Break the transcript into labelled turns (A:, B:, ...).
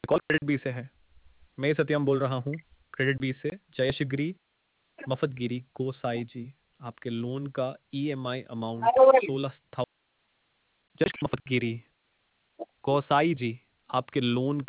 A: Call credit B से है। मैं सत्यम बोल रहा हूँ क्रेडिट बी से। जयशगिरी मफतगिरी गोसाई जी, आपके लोन का ईएमआई अमाउंट 16,000। जस्ट मफतगिरी गोसाई जी, आपके लोन